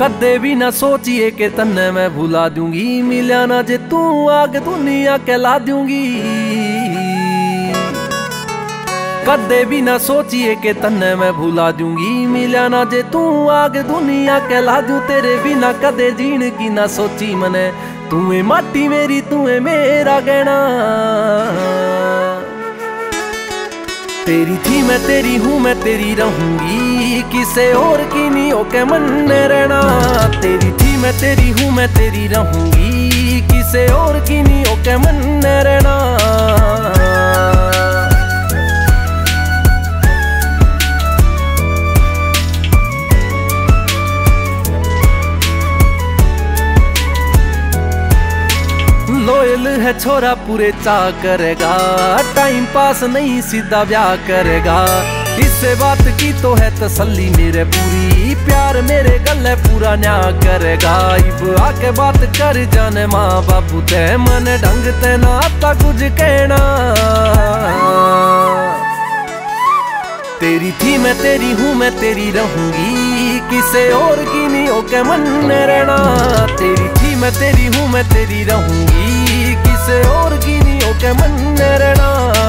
कदे भी ना सोचिए कि तन्ने मैं भुला दूंगी, मिलिया ना जे तू आग दुनिया कहला दूंगी। कदे भी ना सोचिए कि तन्ने मैं भुला दूंगी, मिलिया ना जे तू आग दुनिया कहला दूं। तेरे बिना कदे जीण की ना सोची मने, तू है माटी मेरी तू है मेरा गहना। तेरी थी मैं तेरी हूँ मैं तेरी रहूंगी, किसे और की नहीं होके मन में रहना। तेरी थी मैं तेरी हूँ मैं तेरी रहूंगी, किसे और की नहीं होके मन में रहना। लोयल है छोरा पूरे चाह करेगा, टाइम पास नहीं सीधा ब्याह करेगा। इससे बात की तो है तसल्ली मेरे पूरी, प्यार मेरे गले पूरा न्याय करेगा। इब आके बात कर जाने माँ बापू ते, मन ढंग ते ना आता कुछ कहना। तेरी थी मैं तेरी हूँ मैं तेरी रहूंगी, किसे और की नहीं होके मन में रहना। तेरी थी मैं तेरी हूँ मैं तेरी रहूंगी, किसे और की नहीं होके मन में रहना।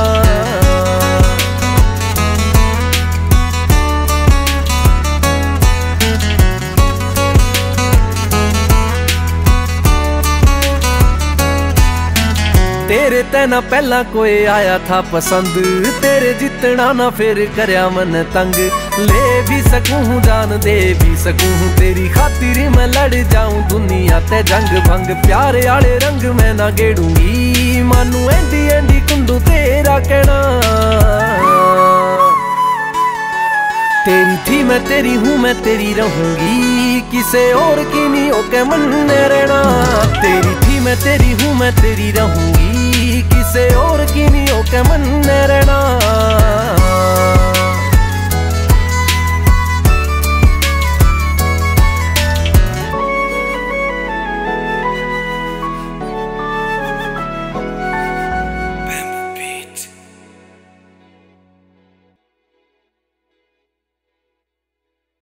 तेरे ते ना पहला कोई आया था पसंद, तेरे जितना ना फिर करया मन तंग। ले भी सकूं जान दे भी सकूं, तेरी खातिर मैं लड़ जाऊं दुनिया ते जंग भंग। प्यार आले रंग मैं ना गेड़ूंगी, मानू एंडी एंडी कुंडू तेरा कहना। तेरी थी मैं तेरी हूँ मैं तेरी रहूंगी, किसे और की नहीं होके मन में रहना। तेरी थी मैं तेरी हूँ मैं तेरी रहूंगी, किसे और की नहीं होके मन में रहना।